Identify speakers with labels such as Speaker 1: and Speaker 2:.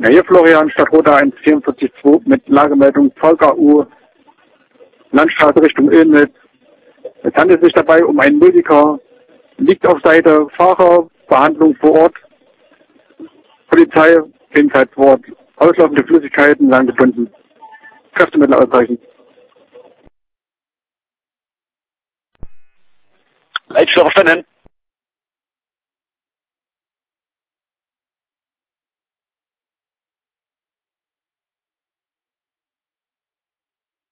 Speaker 1: Ja, hier Florian, Stadtroda 144.2 mit Lagemeldung VKU, Landstraße Richtung Illnitz. Es handelt sich dabei um einen Musiker, liegt auf Seite, Fahrer, Behandlung vor Ort, Polizei, ebenfalls vor Ort, auslaufende Flüssigkeiten, lang gefunden, Kräftemittel ausreichend.
Speaker 2: Leitstelle verstanden.